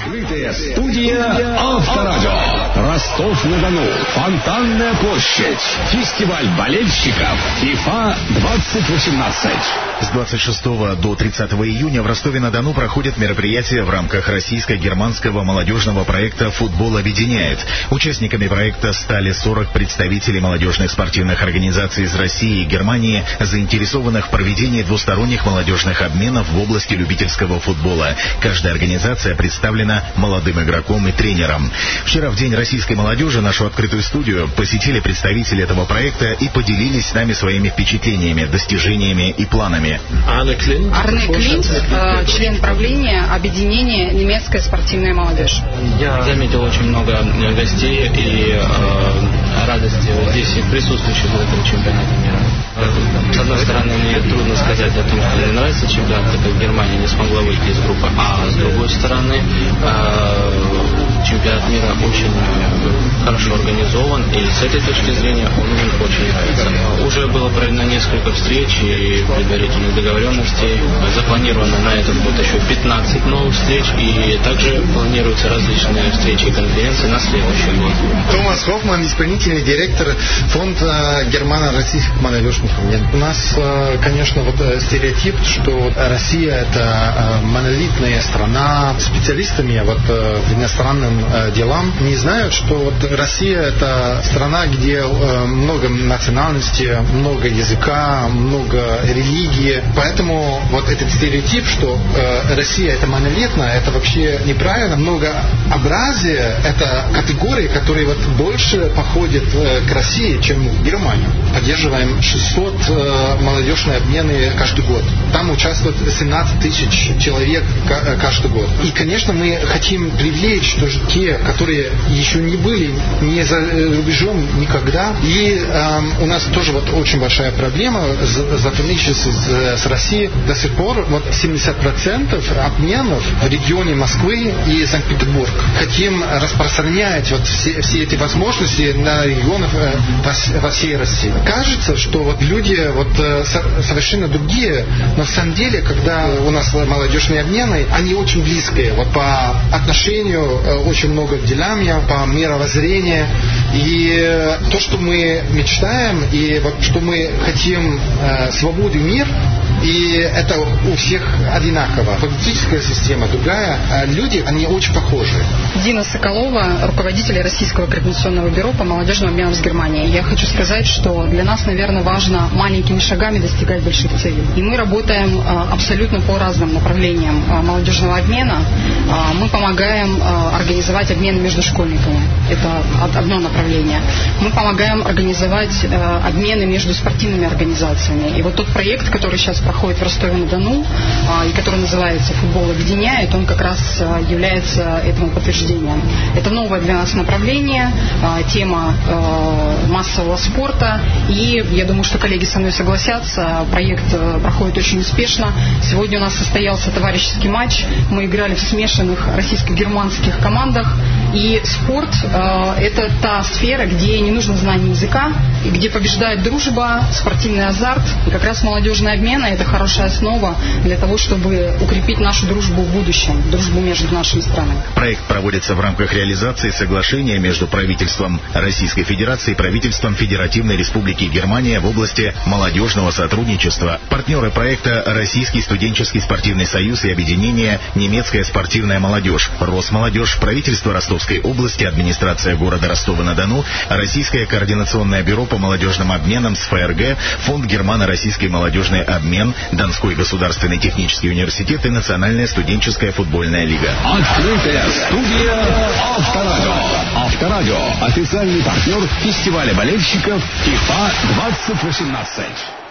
Открытая студия Авторадио. Ростов-на-Дону. Фонтанная площадь. Фестиваль болельщиков ФИФА 2018. С 26 до 30 июня в Ростове-на-Дону проходят мероприятия в рамках российско-германского молодежного проекта «Футбол объединяет». Участниками проекта стали 40 представителей молодежных спортивных организаций из России и Германии, заинтересованных в проведении двусторонних молодежных обменов в области любительского футбола. Каждая организация представлена молодым игроком и тренером. Вчера в День российской молодежи нашу открытую студию посетили представители этого проекта и поделились с нами своими впечатлениями, достижениями и планами. Арне Клинт, член правления объединения «Немецкая спортивная молодежь». Я заметил очень много гостей и радости здесь и присутствующих в этом чемпионате мира. С одной стороны, мне трудно сказать о том, что мне нравится чемпионат, так как Германия не смогла выйти из группы, а с другой стороны, чемпионат мира очень хорошо организован, и с этой точки зрения он мне очень нравится. Уже было проведено несколько встреч и предварительных договоренностей. Запланировано на этот год еще 15 новых встреч, и также планируются различные встречи и конференции на следующий год. Томас Хоффман, исполнительный директор фонда германо-российских молодежных объединений. У нас, конечно, стереотип, что Россия — это монолитная страна. Специалистами в иностранным делам не знают, что Россия — это страна, где много национальностей, много языка, много религии. Поэтому этот стереотип, что Россия — это монолитная, это вообще неправильно. Многообразие — это категории, которые больше походят к России, чем в Германию. Поддерживаем 600 молодежные обмены каждый год. Там участвует 17 тысяч человек каждый год. И, конечно, мы хотим привлечь тоже те, которые еще не были ни за рубежом никогда. И у нас тоже очень большая проблема сотрудничества с Россией. До сих пор 70% обменов в регионе Москвы и Санкт-Петербург. Хотим распространять все эти возможности на регионы во всей России. Кажется, что люди совершенно другие, но в самом деле, когда у нас молодежные обмены, они очень близкие. По отношению очень много деляния, по мировоззрению. И то, что мы мечтаем, и что мы хотим свободу и мир, и это у всех одинаково. Политическая система другая, а люди, они очень похожи. Дина Соколова, руководитель Российского координационного бюро по молодежным обменам с Германией. Я хочу сказать, что для нас, наверное, важно маленькими шагами достигать больших целей. И мы работаем абсолютно по разным направлениям молодежного обмена. Мы помогаем организовать обмены между школьниками. Это одно направление. Мы помогаем организовать обмены между спортивными организациями. И тот проект, который сейчас проходит в Ростове-на-Дону, и который называется «Футбол объединяет», он как раз является этому подтверждением. Это новое для нас направление, тема массового спорта, и я думаю, что коллеги со мной согласятся, проект проходит очень успешно. Сегодня у нас состоялся товарищеский матч, мы играли в смешанных российско-германских командах, и спорт – это та сфера, где не нужно знание языка, и где побеждает дружба, спортивный азарт, и как раз молодежные обмены – это хорошая основа для того, чтобы укрепить нашу дружбу в будущем, дружбу между нашими странами. Проект проводится в рамках реализации соглашения между правительством Российской Федерации и правительством Федеративной Республики Германия в области молодежного сотрудничества. Партнеры проекта — Российский студенческий спортивный союз и объединение «Немецкая спортивная молодежь», Росмолодежь, правительство Ростовской области, администрация города Ростова-на-Дону, Российское координационное бюро по молодежным обменам с ФРГ, Фонд германо-российский молодежный обмен, Донской государственный технический университет и Национальная студенческая футбольная лига. Открытая студия Авторадио. Авторадио — официальный партнер фестиваля болельщиков ФИФА 2018.